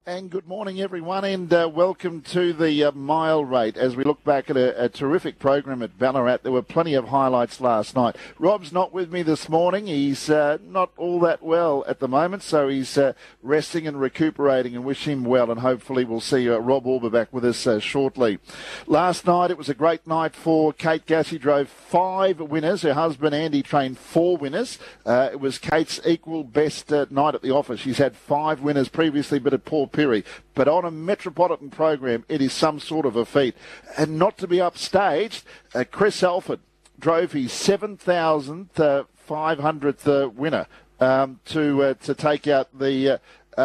And good morning, everyone, and welcome to the mile rate. As we look back at a terrific program at Ballarat, there were plenty of highlights last night. Rob's not with me this morning. He's not all that well at the moment, so he's resting and recuperating, and wish him well, and hopefully we'll see Rob Auber back with us shortly. Last night, it was a great night for Kate Gass. She drove 5 winners. Her husband, Andy, trained 4 winners. It was Kate's equal best night at the office. She's had 5 winners previously, but at Paul Perry. But on a metropolitan program, it is some sort of a feat. And not to be upstaged, Chris Alford drove his 7,500th winner to take out the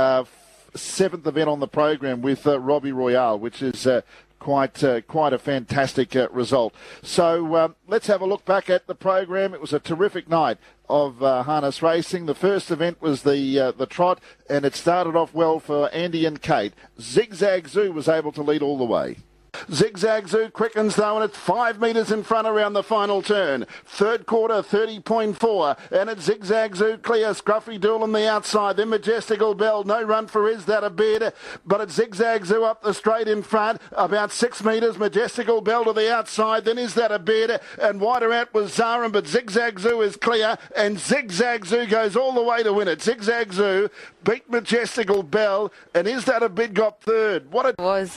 7th event on the program with Robbie Royale, which is quite a fantastic result. So let's have a look back at the program. It was a terrific night of harness racing. The first event was the trot, and it started off well for Andy and Kate. Zigzag Zoo was able to lead all the way. Zigzag Zoo quickens though, and it's 5 metres in front around the final turn. Third quarter, 30.4, and it's Zigzag Zoo clear. Scruffy Duel on the outside, then Majestical Bell. No run for Is That a Bid, but it's Zigzag Zoo up the straight in front, about 6 metres. Majestical Bell to the outside, then Is That a Bid, and wider out was Zarin, but Zigzag Zoo is clear, and Zigzag Zoo goes all the way to win it. Zigzag Zoo beat Majestical Bell, and Is That a Bid got third. What it was,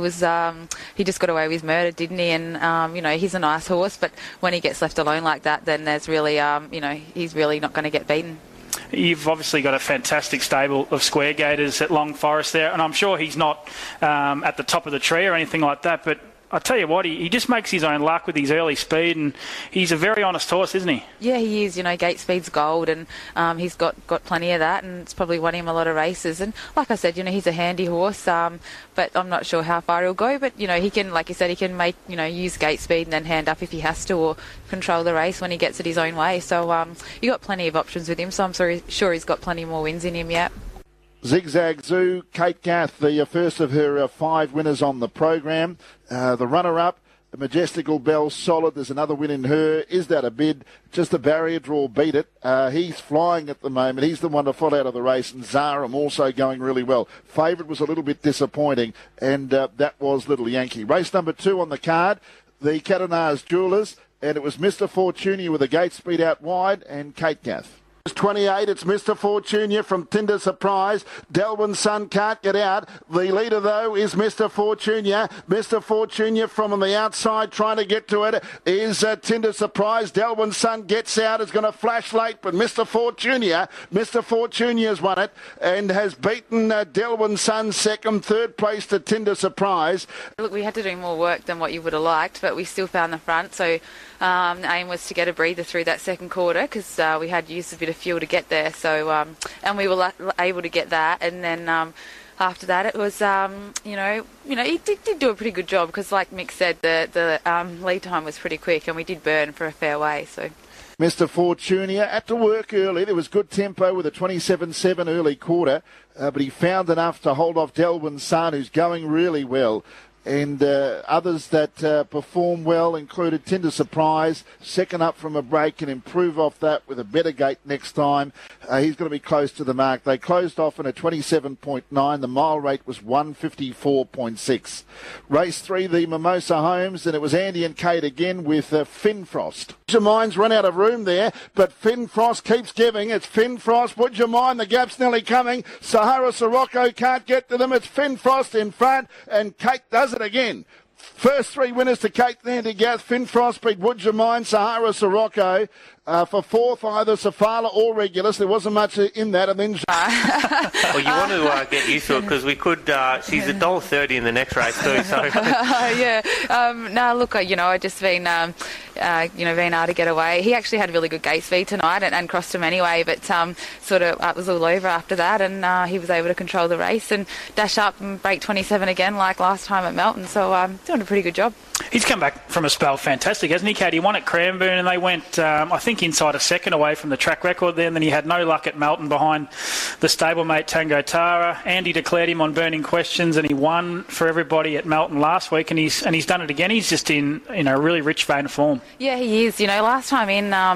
he just got away with murder, didn't he? And, he's a nice horse, but when he gets left alone like that, then there's really, he's really not going to get beaten. You've obviously got a fantastic stable of square gators at Long Forest there, and I'm sure he's not at the top of the tree or anything like that, but I tell you what, he just makes his own luck with his early speed, and he's a very honest horse, isn't he? Yeah, he is. Gate speed's gold, and he's got plenty of that, and it's probably won him a lot of races. And like I said, he's a handy horse, but I'm not sure how far he'll go. But, he can, like you said, he can make, use gate speed and then hand up if he has to, or control the race when he gets it his own way. So you got plenty of options with him, so I'm sure he's got plenty more wins in him yet. Zigzag Zoo, Kate Gath, the first of her 5 winners on the program. The runner-up, Majestical Bell, solid. There's another win in her. Is That a Bid? Just a barrier draw, beat it. He's flying at the moment. He's the one to fall out of the race, and Zaram also going really well. Favourite was a little bit disappointing, and that was Little Yankee. Race number 2 on the card, the Catanars Jewelers, and it was Mr. Fortunia with a gate speed out wide, and Kate Gath. 28, it's Mr. Fortunia from Tinder Surprise. Delwyn's Son can't get out. The leader, though, is Mr. Fortunia. Mr. Fortunia from on the outside trying to get to it is Tinder Surprise. Delwyn's Son gets out. It's going to flash late, but Mr. Fortunia's won it and has beaten Delwyn's Son second. Third place to Tinder Surprise. Look, we had to do more work than what you would have liked, but we still found the front, so the aim was to get a breather through that second quarter, because we had used a bit of fuel to get there, so and we were able to get that, and then after that it was he did do a pretty good job, because like Mick said, the lead time was pretty quick, and we did burn for a fair way. So Mr. Fortunia had to work early. There was good tempo with a 27.7 early quarter, but he found enough to hold off Delwyn's Son, who's going really well. And others that perform well included Tinder Surprise, second up from a break, and improve off that with a better gate next time. He's going to be close to the mark. They closed off in a 27.9. The mile rate was 154.6. Race 3, the Mimosa Homes, and it was Andy and Kate again with Finn Frost. Would your mind's run out of room there, but Finn Frost keeps giving. It's Finn Frost. Would you mind? The gap's nearly coming. Sahara Sirocco can't get to them. It's Finn Frost in front, and Kate does it again. First 3 winners to Kate Andy Gath. Finn Frost beat Would You Mind, Sahara Sirocco. For 4th, either Safala or Regulus. There wasn't much in that. And then well, you want to get used to it, because we could. She's $1.30 in the next race too. So yeah. No, look, I just been being able to get away. He actually had really good gate speed tonight and crossed him anyway, but it was all over after that, and he was able to control the race and dash up and break 27 again like last time at Melton. So doing a pretty good job. He's come back from a spell fantastic, hasn't he, Kate? He won at Cranbourne, and they went, I think, inside a second away from the track record there, and then he had no luck at Melton behind the stablemate Tango Tara. Andy declared him on burning questions, and he won for everybody at Melton last week, and he's done it again. He's just in a really rich vein of form. Yeah, he is. Last time in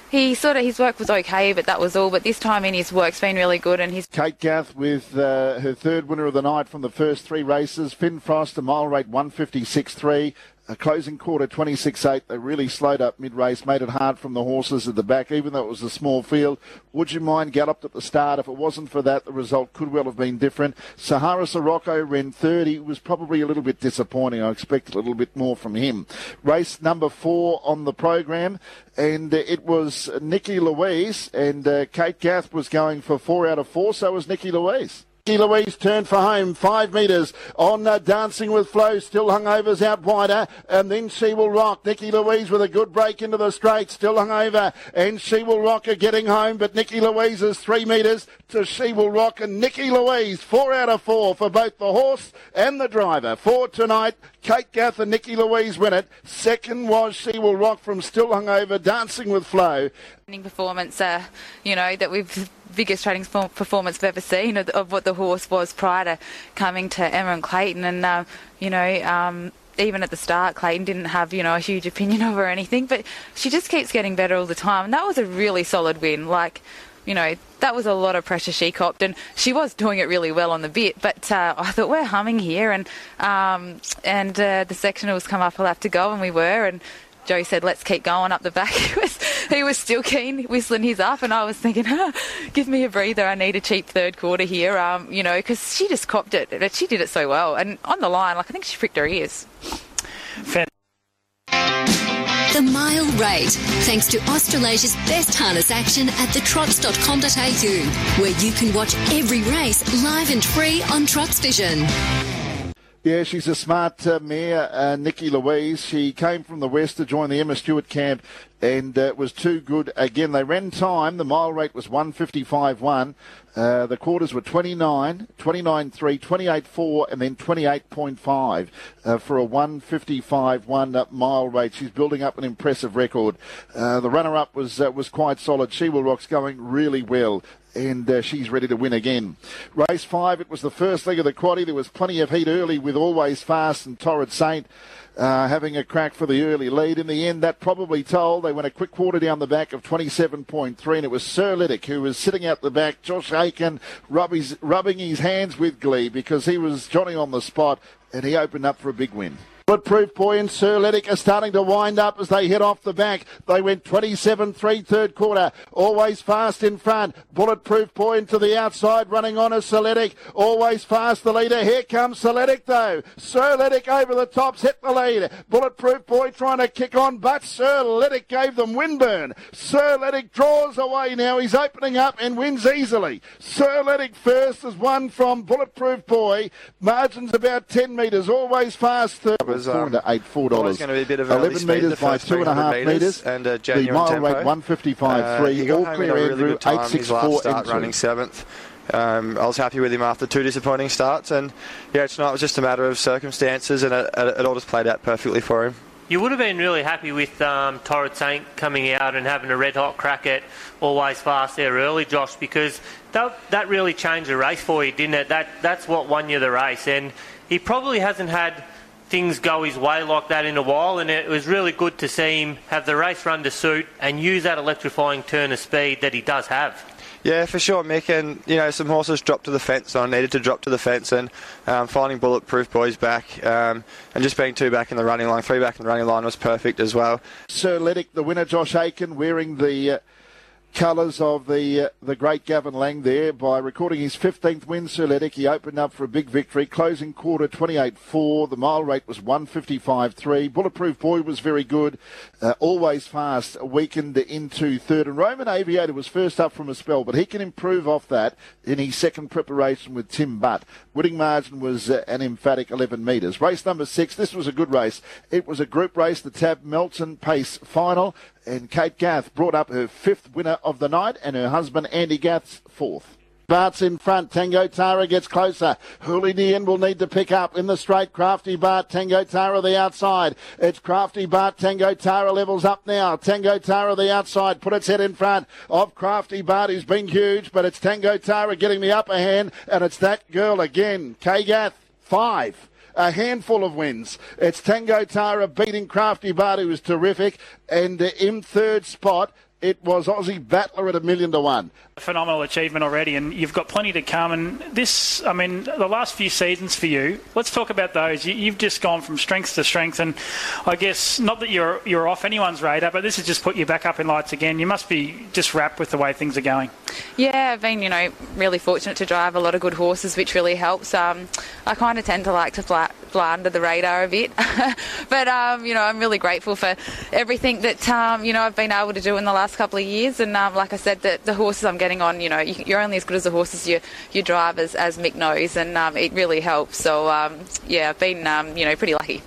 his work was okay, but that was all. But this time in, his work's been really good, and he's... Kate Gath with her third winner of the night from the first three races. Finn Frost, a mile rate 156.3. A closing quarter 26.8. They really slowed up mid-race, made it hard from the horses at the back, even though it was a small field. Would you mind galloped at the start? If it wasn't for that, the result could well have been different. Sahara Sirocco ran 30, was probably a little bit disappointing. I expected a little bit more from him. Race number 4 on the program, and it was Nikki Louise, and Kate Gath was going for 4 out of 4, so was Nikki Louise. Nikki Louise turned for home, 5 metres on Dancing with Flow, still hungovers out wider, and then She Will Rock. Nikki Louise with a good break into the straight, still hungover, and She Will Rock are getting home, but Nikki Louise is 3 metres to She Will Rock, and Nikki Louise 4 out of 4 for both the horse and the driver. For tonight, Kate Gath and Nikki Louise win it. Second was She Will Rock from Still Hungover, Dancing with Flow. Performance, that we've biggest trading performance we've ever seen of what the horse was prior to coming to Emma and Clayton, and even at the start, Clayton didn't have a huge opinion of her or anything, but she just keeps getting better all the time, and that was a really solid win. That was a lot of pressure she copped, and she was doing it really well on the bit, but I thought, we're humming here, and the sectionals come up, we'll have to go, and we were, and Joe said, let's keep going up the back. He was still keen, whistling his up, and I was thinking, give me a breather, I need a cheap third quarter here, because she just copped it, but she did it so well, and on the line, I think she pricked her ears. The Mile Rate, thanks to Australasia's best harness action at thetrots.com.au, where you can watch every race live and free on Trots Vision. Yeah, she's a smart mare, Nikki Louise. She came from the west to join the Emma Stewart camp and was too good again. They ran time. The mile rate was 155.1. The quarters were 29, 29.3, 28.4 and then 28.5 for a 155.1 mile rate. She's building up an impressive record. The runner-up was quite solid. She Will Rock's going really well, and she's ready to win again. Race 5, it was the first leg of the quaddie. There was plenty of heat early with Always Fast and Torrid Saint having a crack for the early lead. In the end, that probably told. They went a quick quarter down the back of 27.3, and it was Sir Liddick who was sitting out the back. Josh Aiken rubbing his hands with glee because he was Johnny on the spot, and he opened up for a big win. Bulletproof Boy and Sir Liddick are starting to wind up as they head off the back. They went 27.3 third quarter. Always Fast in front. Bulletproof Boy into the outside, running on as Sir Liddick. Always Fast the leader. Here comes Sir Liddick though. Sir Liddick over the tops, hit the lead. Bulletproof Boy trying to kick on, but Sir Liddick gave them windburn. Sir Liddick draws away now. He's opening up and wins easily. Sir Liddick first has won from Bulletproof Boy. Margins about 10 metres. Always Fast third. $4 to $8, $4. Going to be a bit of 11 metres by 2.5 metres. And the mile tempo. rate 155.3. All clear Andrew 8.64 start running 7th. I was happy with him after 2 disappointing starts, and tonight was just a matter of circumstances, and it all just played out perfectly for him. You would have been really happy with Torrid Saint coming out and having a red-hot crack at Always Fast there early, Josh, because that really changed the race for you, didn't it? That's what won you the race, and he probably hasn't had things go his way like that in a while, and it was really good to see him have the race run to suit and use that electrifying turn of speed that he does have. Yeah, for sure, Mick, and some horses dropped to the fence, so I needed to drop to the fence, and finding Bulletproof Boys back and just being 2 back in the running line, 3 back in the running line was perfect as well. Sir Liddick, the winner, Josh Aiken, wearing the colours of the great Gavin Lang there by recording his 15th win. Sir Liddick, he opened up for a big victory. Closing quarter 28.4. The mile rate was 155.3. Bulletproof Boy was very good. Always Fast weakened into third. And Roman Aviator was first up from a spell, but he can improve off that in his second preparation with Tim Butt. Winning margin was an emphatic 11 metres. Race number 6, this was a good race. It was a group race, the Tab Melton Pace Final, and Kate Gath brought up her 5th winner of the night and her husband Andy Gath's 4th. Bart's in front. Tango Tara gets closer. Hooligan will need to pick up in the straight. Crafty Bart, Tango Tara the outside. It's Crafty Bart, Tango Tara levels up now. Tango Tara the outside, put its head in front of Crafty Bart, who's been huge, but it's Tango Tara getting the upper hand, and it's that girl again. K-Gath, 5. A handful of wins. It's Tango Tara beating Crafty Bart, who was terrific, and in third spot, it was Aussie Battler at $1,000,000 A phenomenal achievement already, and you've got plenty to come. And this, I mean, the last few seasons for you, let's talk about those. You've just gone from strength to strength, and I guess not that you're off anyone's radar, but this has just put you back up in lights again. You must be just wrapped with the way things are going. Yeah, I've been, really fortunate to drive a lot of good horses, which really helps. I kind of tend to like to fly under the radar a bit, but I'm really grateful for everything that I've been able to do in the last couple of years. And like I said, the horses I'm getting on, you're only as good as the horses you drive, as Mick knows, and it really helps. So I've been pretty lucky.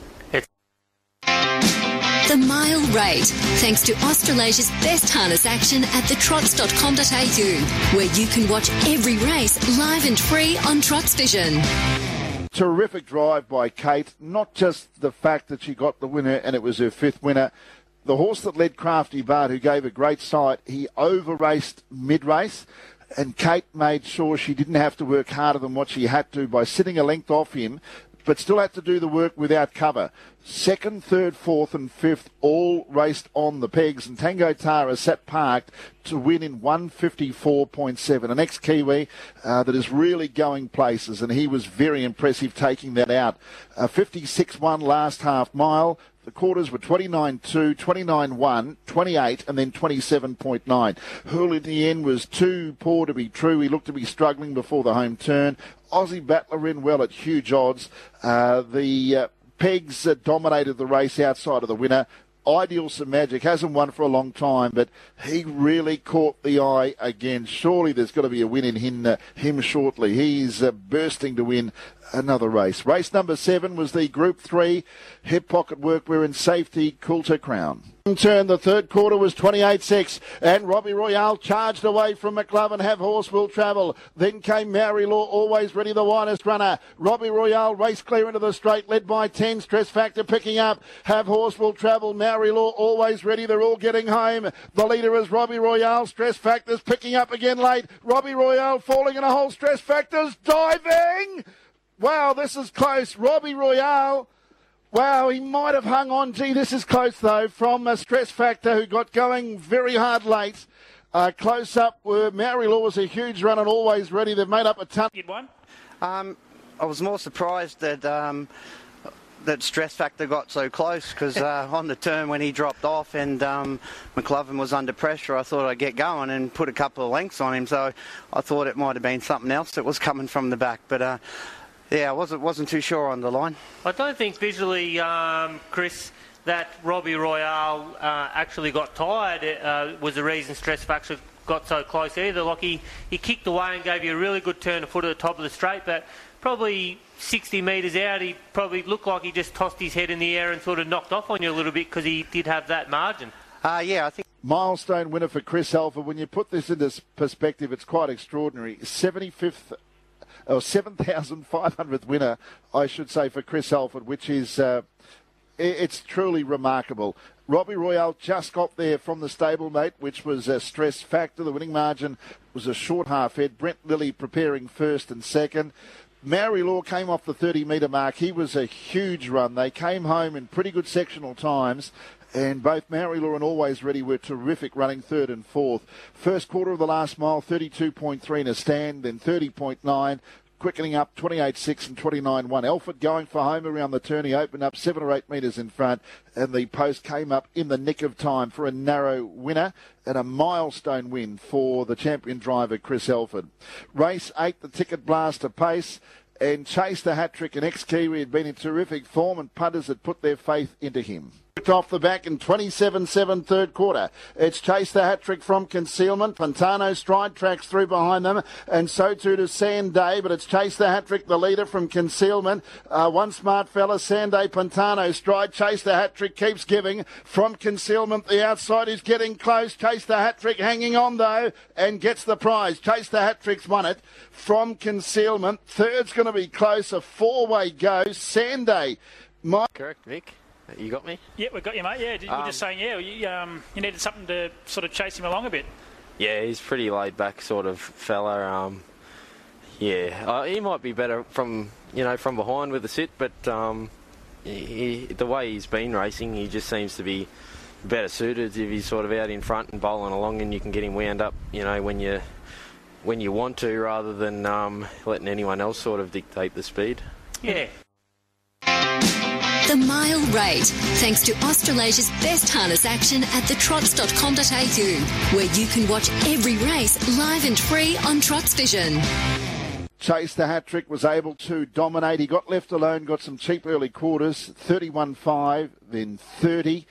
The Mile Rate, thanks to Australasia's best harness action at thetrots.com.au, where you can watch every race live and free on Trots Vision. Terrific drive by Kate. Not just the fact that she got the winner and it was her 5th winner. The horse that led Crafty Bart, who gave a great sight, he over-raced mid-race, and Kate made sure she didn't have to work harder than what she had to by sitting a length off him, but still had to do the work without cover. 2nd, 3rd, 4th and 5th all raced on the pegs, and Tango Tara sat parked to win in 154.7. An ex-Kiwi that is really going places, and he was very impressive taking that out. 56-1 last half mile. The quarters were 29.2, 29.1, 28 and then 27.9. Hool in the end was too poor to be true. He looked to be struggling before the home turn. Aussie Battler in well at huge odds. The pegs dominated the race outside of the winner. Ideal Some Magic hasn't won for a long time, but he really caught the eye again. Surely there's got to be a win in him shortly. He's bursting to win another race. Race number 7 was the Group 3 hip pocket workwear and safety Coulter Crown. Turn, the 3rd quarter was 28.6, and Robbie Royale charged away from McLovin. Have Horse Will Travel. Then came Maori Law, Always Ready, the widest runner. Robbie Royale raced clear into the straight, led by 10. Stress Factor picking up. Have Horse Will Travel. Maori Law, Always Ready. They're all getting home. The leader is Robbie Royale. Stress Factor's picking up again late. Robbie Royale falling in a hole. Stress Factor's diving. Wow, this is close. Robbie Royale. Wow, he might have hung on. Gee, this is close, though, from a Stress Factor who got going very hard late. Close up were Maori Law was a huge run and Always Ready. They've made up a ton. You'd won? I was more surprised that that Stress Factor got so close, because on the turn when he dropped off and McLovin was under pressure, I thought I'd get going and put a couple of lengths on him. So I thought it might have been something else that was coming from the back. But I wasn't too sure on the line. I don't think visually, Chris, that Robbie Royale actually got tired was the reason Stress Factor got so close either. Like he kicked away and gave you a really good turn to foot at the top of the straight, but probably 60 metres out, he probably looked like he just tossed his head in the air and sort of knocked off on you a little bit, because he did have that margin. I think. Milestone winner for Chris Alford. When you put this into perspective, it's quite extraordinary. 7,500th winner, I should say, for Chris Alford, which is it's truly remarkable. Robbie Royale just got there from the stablemate, which was a Stress Factor. The winning margin was a short half head. Brent Lilly preparing 1st and 2nd. Maori Law came off the 30-metre mark. He was a huge run. They came home in pretty good sectional times, and both Maori Law and Always Ready were terrific, running 3rd and 4th. First quarter of the last mile, 32.3 in a stand, then 30.9. Quickening up 28.6 and 29.1. Alford going for home around the turn. He opened up 7 or 8 metres in front, and the post came up in the nick of time for a narrow winner and a milestone win for the champion driver, Chris Alford. Race 8, the Ticket Blaster Pace, and Chase the Hat-Trick, an ex-Kiwi, had been in terrific form, and punters had put their faith into him. Off the back in 27.7 3rd quarter. It's Chase the Hat-Trick from Concealment. Pantano Stride tracks through behind them, and so too does Sanday, but it's Chase the Hat-Trick, the leader from Concealment. One smart fella, Sanday, Pantano Stride. Chase the Hat-Trick keeps giving from Concealment. The outside is getting close. Chase the Hat-Trick hanging on, though, and gets the prize. Chase the Hat-Trick's won it from Concealment. Third's going to be close. A 4-way go. Sanday. Correct, Vic. You got me? Yeah, we got you, mate. Yeah, you were just saying, you needed something to sort of chase him along a bit. Yeah, he's pretty laid back sort of fella. He might be better from behind with the sit, but the way he's been racing, he just seems to be better suited if he's sort of out in front and bowling along, and you can get him wound up, when you want to, rather than letting anyone else sort of dictate the speed. Yeah. The Mile Rate, thanks to Australasia's best harness action at thetrots.com.au, where you can watch every race live and free on Trots Vision. Chase the hat-trick was able to dominate. He got left alone, got some cheap early quarters, 31.5, then 30,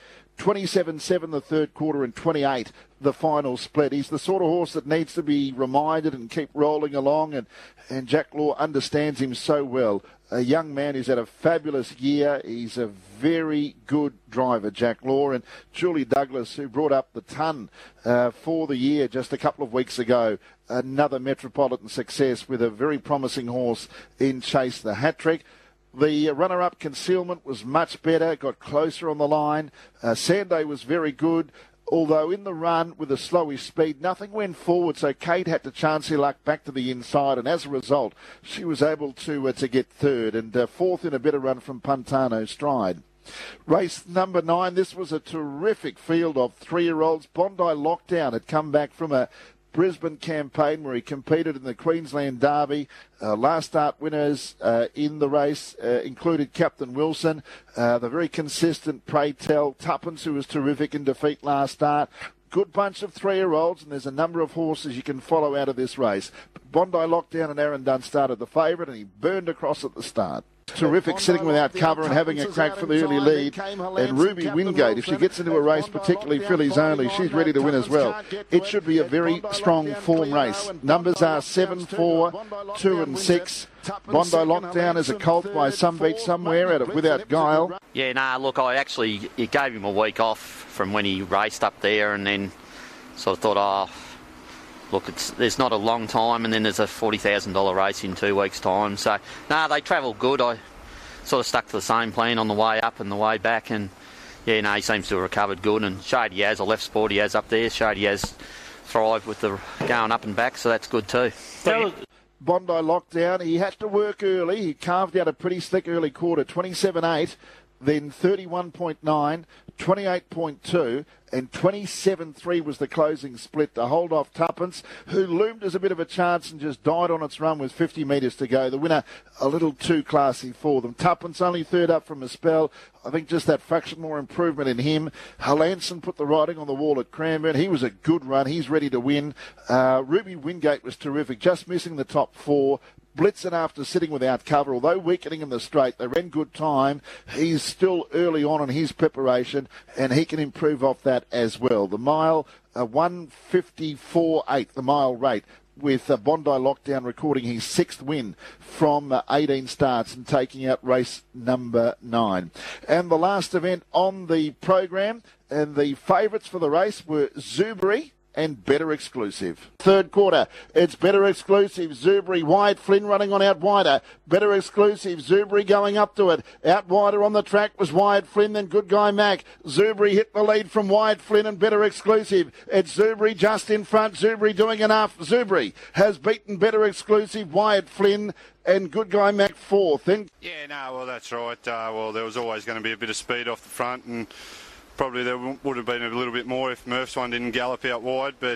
27.7 the third quarter and 28 the final split. He's the sort of horse that needs to be reminded and keep rolling along, and Jack Law understands him so well. A young man who's had a fabulous year. He's a very good driver, Jack Law. And Julie Douglas, who brought up the ton for the year just a couple of weeks ago, another Metropolitan success with a very promising horse in Chase the Hat-Trick. The runner-up Concealment was much better, got closer on the line. Sando was very good, although in the run with a slowish speed, nothing went forward, so Kate had to chance her luck back to the inside, and as a result, she was able to get third, and fourth in a better run from Pantano Stride. Race number 9, this was a terrific field of 3-year-olds. Bondi Lockdown had come back from a Brisbane campaign where he competed in the Queensland Derby. Last start winners in the race included Captain Wilson, the very consistent Pray Tell, Tuppence, who was terrific in defeat last start. Good bunch of 3-year-olds, and there's a number of horses you can follow out of this race. Bondi Lockdown and Aaron Dunn started the favourite, and he burned across at the start. Terrific sitting without cover and having a crack for the early lead. And Ruby Wingate, if she gets into a race, particularly fillies only, she's ready to win as well. It should be a very strong form race. Numbers are 7, 4, 2 and 6. Bondi Lockdown is a colt by Some Beat Somewhere out of Without Guile. Yeah, look, it gave him a week off from when he raced up there, and then sort of thought, look, there's not a long time, and then there's a $40,000 race in 2 weeks' time. So, they travel good. I sort of stuck to the same plan on the way up and the way back, and he seems to have recovered good. And Shady Yaz, a left sport he has up there, Shady Yaz thrived with the going up and back, so that's good too. Bondi Lockdown, he had to work early. He carved out a pretty slick early quarter, 27.8, then 31.9, 28.2, and 27.3 was the closing split to hold off Tuppence, who loomed as a bit of a chance and just died on its run with 50 metres to go. The winner a little too classy for them. Tuppence only third up from a spell. I think just that fraction more improvement in him. Halanson put the writing on the wall at Cranbourne. He was a good run. He's ready to win. Ruby Wingate was terrific, just missing the top 4. Blitzen after sitting without cover, although weakening in the straight, they ran good time. He's still early on in his preparation, and he can improve off that as well. The mile, 1:54.8, the mile rate, with Bondi Lockdown recording his 6th win from 18 starts and taking out race number 9. And the last event on the program, and the favourites for the race were Zubri and Better Exclusive. Third quarter, it's Better Exclusive, Zubri, Wyatt Flynn running on out wider. Better Exclusive, Zubri going up to it. Out wider on the track was Wyatt Flynn, then Good Guy Mac. Zubri hit the lead from Wyatt Flynn and Better Exclusive. It's Zubri just in front, Zubri doing enough. Zubri has beaten Better Exclusive, Wyatt Flynn, and Good Guy Mac 4th. That's right. There was always going to be a bit of speed off the front, and probably there would have been a little bit more if Murph's one didn't gallop out wide, but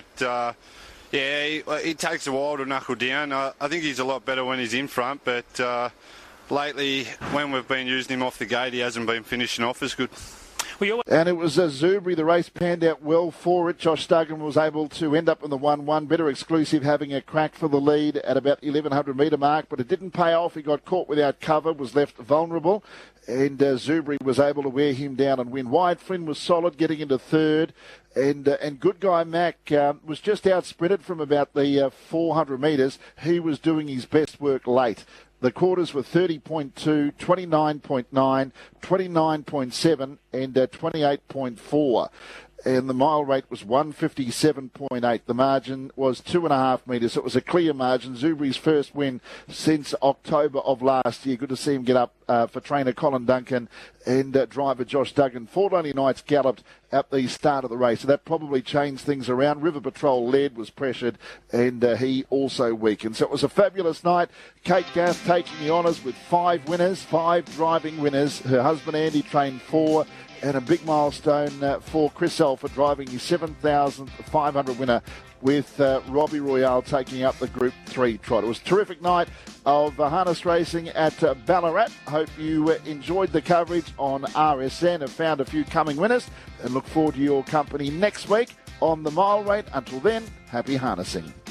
it takes a while to knuckle down. I think he's a lot better when he's in front, but lately when we've been using him off the gate, he hasn't been finishing off as good. And it was Zubri. The race panned out well for it. Josh Duggan was able to end up in the 1-1. Better Exclusive having a crack for the lead at about the 1100 metre mark, but it didn't pay off. He got caught without cover, was left vulnerable, and Zubri was able to wear him down and win. Wyatt Flynn was solid, getting into 3rd. And Good Guy Mac was just out-sprinted from about the 400 metres. He was doing his best work late. The quarters were 30.2, 29.9, 29.7 and 28.4. And the mile rate was 1:57.8. The margin was 2.5 metres. It was a clear margin. Zubri's first win since October of last year. Good to see him get up for trainer Colin Duncan and driver Josh Duggan. 4 Lonely Nights galloped at the start of the race, so that probably changed things around. River Patrol led, was pressured, and he also weakened. So it was a fabulous night. Kate Gath taking the honours with 5 winners, 5 driving winners. Her husband Andy trained 4, and a big milestone for Chris Alford driving his 7,500 winner with Robbie Royale taking up the Group 3 trot. It was a terrific night of harness racing at Ballarat. Hope you enjoyed the coverage on RSN, have found a few coming winners, and look forward to your company next week on the Mile Rate. Until then, happy harnessing.